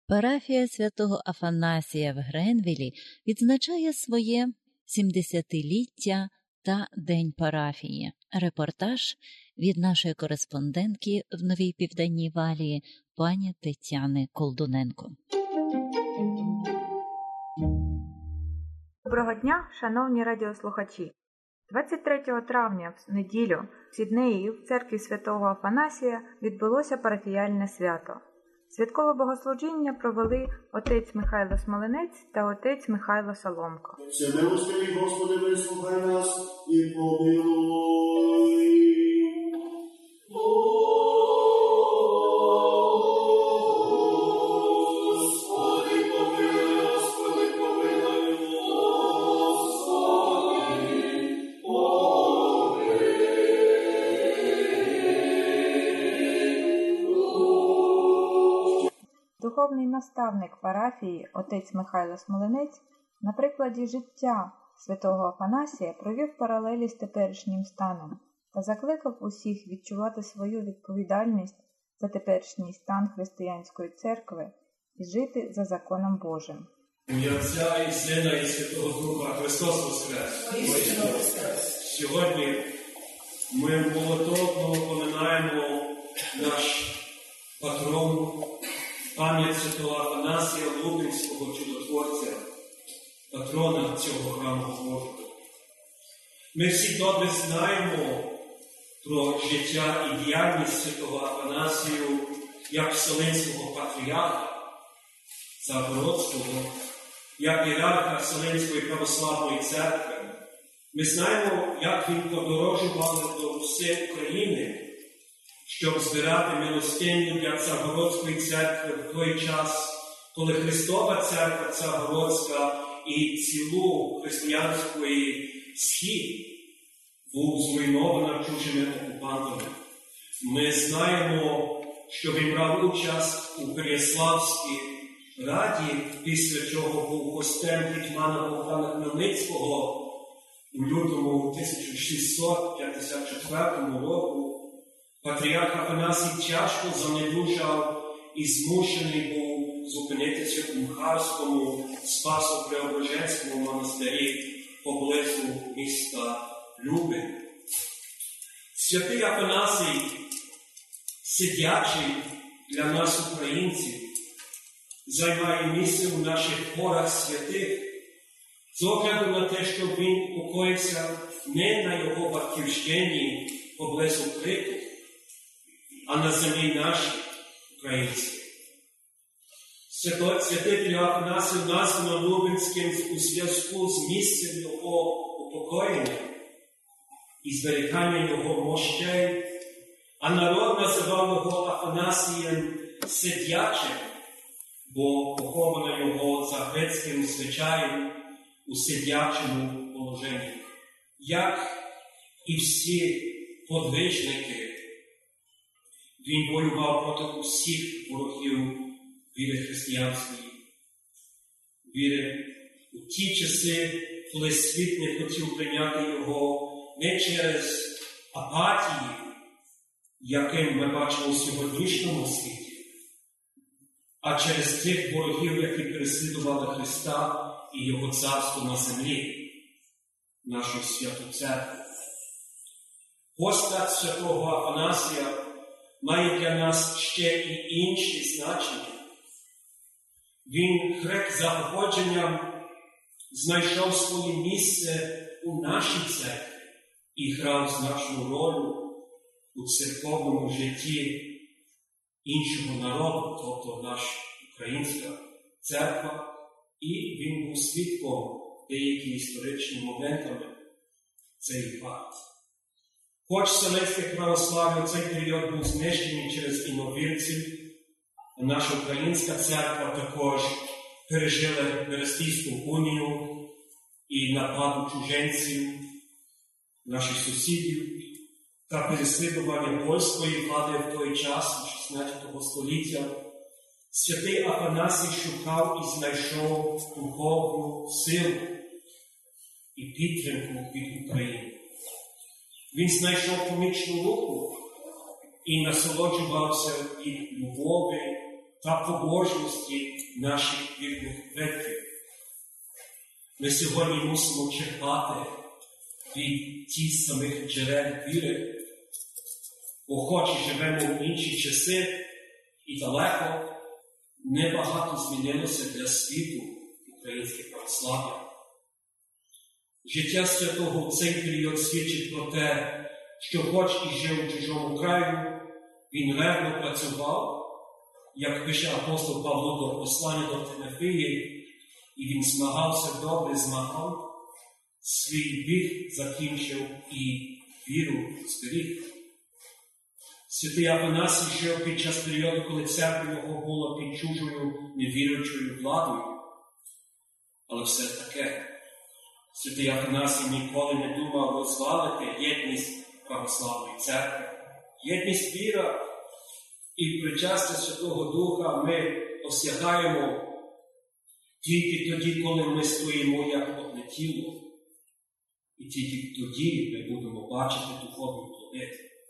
Парафія святого Афанасія в Гренвілі відзначає своє 70-ліття та День парафії. Репортаж від нашої кореспондентки в Новій Південній Валії пані Тетяни Колдуненко. Доброго дня, шановні радіослухачі! 23 травня, в неділю, в Сіднеї в церкві святого Афанасія відбулося парафіяльне свято. Святкове богослужіння провели отець Михайло Смоленець та отець Михайло Соломко. Всемилостивий Господи, вислухай нас і помилуй. Господи, помилуй, Господи, помилуй, Господи, помилуй. Духовний наставник парафії отець Михайло Смоленець на прикладі життя святого Афанасія провів паралелі з теперішнім станом та закликав усіх відчувати свою відповідальність за теперішній стан християнської церкви і жити за законом Божим. Ім'я Отця і Сина і Святого Духа, Христос Воскрес! Сьогодні ми молитовно поминаємо наш патрон, пам'ять святого Афанасія Лубенського чудотворця, патрона цього храму Божого. Ми всі добре знаємо про життя і діяльність святого Афанасію як Вселенського патріарха Загородського, як ієрарха Вселенської православної церкви. Ми знаємо, як він подорожував до всієї України, щоб збирати милостиню для Царгородської церкви в той час, коли Христова церква Царгородська і цілу християнської схід був зруйнована чужими окупантами. Ми знаємо, що він брав участь у Переяславській раді, після чого був гостем гетьмана Богдана Хмельницького у лютому 1654 року. Патріарх Афанасій тяжко занедужав і змушений був зупинитися у Мхарському Спасо-Преображенському монастирі поблизу міста Люби. Святий Афанасій, сидячий для нас, українців, займає місце у наших хорах святих, з огляду на те, що він покоївся не на його батьківщині поблизу Крику, а на землі нашій, українській. Святителю Афанасію названо Лубенським у зв'язку з місцем його упокоєння і зберігання його мощей, а народ називав його Афанасієм сидячим, бо поховано його за грецьким звичаєм у сидячому положенні. Як і всі подвижники, він воював проти усіх ворогів віри християнської. Віри у ті часи, коли світ не хотів прийняти його не через апатію, яким ми бачимо у сьогоднішньому світі, а через тих ворогів, які переслідували Христа і Його царство на землі, нашу святу церкву. Постать святого Афанасія має для нас ще і інші значення. Він, грек за походженням, знайшов своє місце у нашій церкві і грав значну роль у церковному житті іншого народу, тобто наша українська церква, і він був свідком деякими історичними моментами цієї факт. Хоч Вселенське православ'я в цей період був знищений через іновірців, наша українська церква також пережила Берестейську унію і нападу чуженців, наших сусідів, та переслідування польської влади в той час, 16 століття. Святий Афанасій шукав і знайшов духовну силу і підтримку від України. Він знайшов помічну руку і насолоджувався від любові та побожності наших вірних предків. Ми сьогодні мусимо черпати від тих самих джерел віри, бо хоч і живемо в інші часи і далеко, небагато змінилося для світу українське православ'я. Життя святого в цей період свідчить про те, що хоч і жив у чужому краю, він ревно працював, як пише апостол Павло до послання до Тимофія, і він змагався добре змагав, свій біг закінчив і віру зберіг. Святий Афанасій жив під час періоду, коли церква його була під чужою невіруючою владою. Але все таке, святий Афанасій ніколи не думав розвалити єдність православної церкви. Єдність віра і причастя Святого Духа ми осягаємо тільки тоді, коли ми стоїмо як одне тіло. І тільки тоді ми будемо бачити духовні плоди,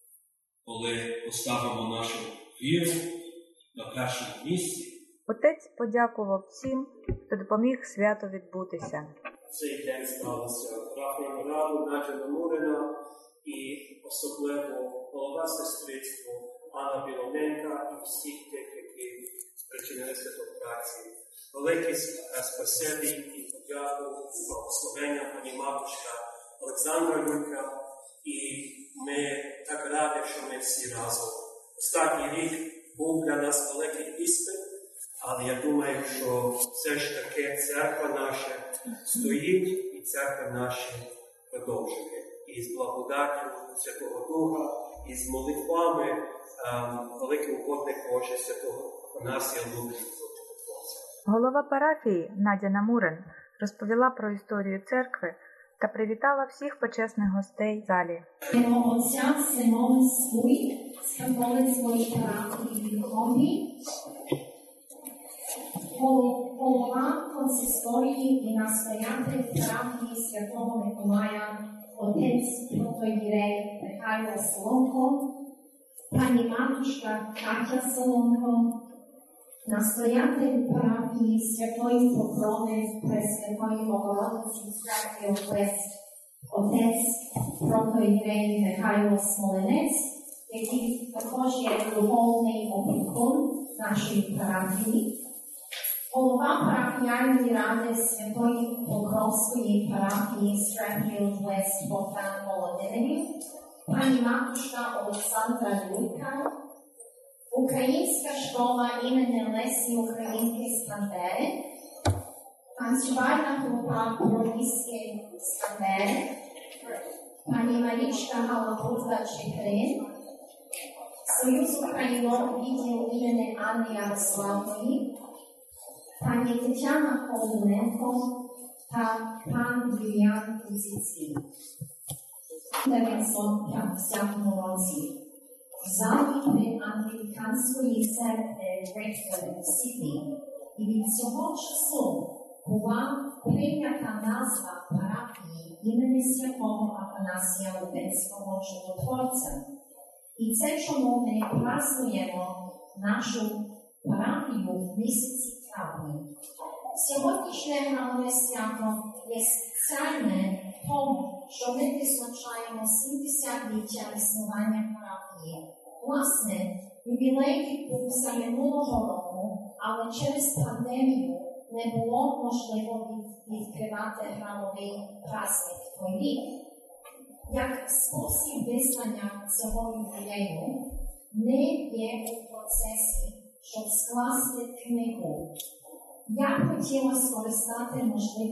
коли поставимо нашу віру на першому місці. Отець подякував всім, хто допоміг свято відбутися. Цей день сталося Рафаїм Раду, Надя Намурина і особливо голова сестрицтво Анна Білоненка і всіх тих, які причинилися до праці. Велике спасибі і подяку, благословення пані матушка Олександра Юрка. І ми так раді, що ми всі разом. Останній рік був для нас великий іспит, але я думаю, що все ж таки церква наша стоїть і церква наша продовжує. І з благодаттю Святого Духа, і з молитвами великий угодник Божий Святого Афанасія Лудрика. Голова парафії Надя Намурин розповіла про історію церкви та привітала всіх почесних гостей в залі. Отця Симон свій, скарбовець своїй парафії духовній, голова консисторії і настоятель парафії Святого Миколая, отець протоієрей Михайло Соломко, пані матушка Катя Соломко, настоятель парафії Святої Покрови Пресвятої Богородиці Церкви Вест, отець протоієрей Михайло Смолинець, який також є духовний опікун нашої парафії, голова парафіальної ради Святої Покровської парафії Стрекфілд Вест Богдан Володимирів, пані матушка Олександра Юрка, Українська школа імені Лесі Українки Скандери, танцювальна група Проліські Скандери, пані Марічка Галапуза Чекрин, Союз Українок відділ імені Анни Ярославної, пані Тетяна Коваленко та пан Юліан Кузицький. У 1950 році в залі при Англіканської церкви Рейкфорд Сіті і від цього часу була прийнята назва парафії імені Святого Афанасія Лубенського Чудотворця. І це чому ми празднуємо нашу парафію в місяці травні. Сьогоднішнє храмове свято є спеціальне тому, що ми відзначаємо 70-ліття існування парафії. Власне, ювілей відбувся минулого року, але через пандемію не було можливо відкривати храмовий праздник той рік. Як спосіб визнання цього ювілею, ми є у процесі, щоб скласти книгу. Я хотіла скористати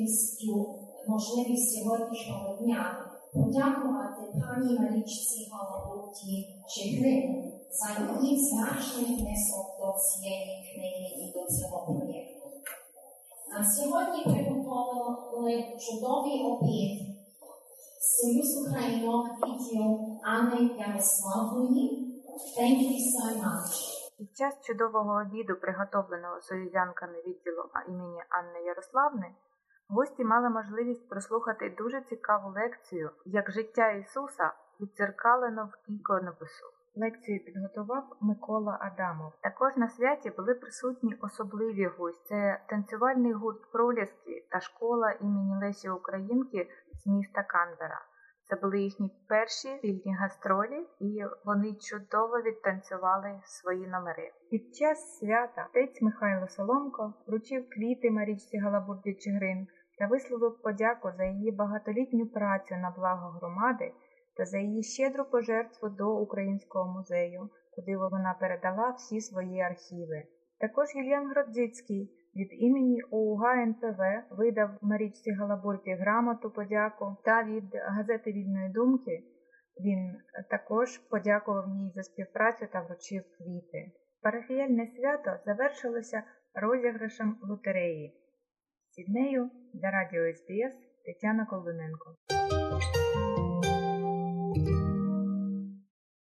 можливість сьогоднішнього дня подякувати пані Марічці Галапуті Чекрин за її значний внесок до цієї книги і до цього проєкту. На сьогодні приготували чудовий обід Союз Українок відділ Анни Ярославної. Thank you so much. Під час чудового обіду, приготовленого союзянками відділу імені Анни Ярославни, гості мали можливість прослухати дуже цікаву лекцію «Як життя Ісуса віддзеркалено в іконопису». Лекцію підготував Микола Адамов. Також на святі були присутні особливі гості. Це танцювальний гурт «Проліски» та школа імені Лесі Українки з міста Канберра. Це були їхні перші вільні гастролі, і вони чудово відтанцювали свої номери. Під час свята отець Михайло Соломко вручив квіти Марічці Галабурді-Чигирин та висловив подяку за її багатолітню працю на благо громади та за її щедру пожертву до Українського музею, куди вона передала всі свої архіви. Також Юліан Гродзицький від імені ОУГ НПВ видав Марічці Галабурді грамоту подяку, та від газети «Вільної думки» він також подякував їй за співпрацю та вручив квіти. Парафіяльне свято завершилося розіграшем лотереї. З Сіднею для радіо СБС Тетяна Колдуненко.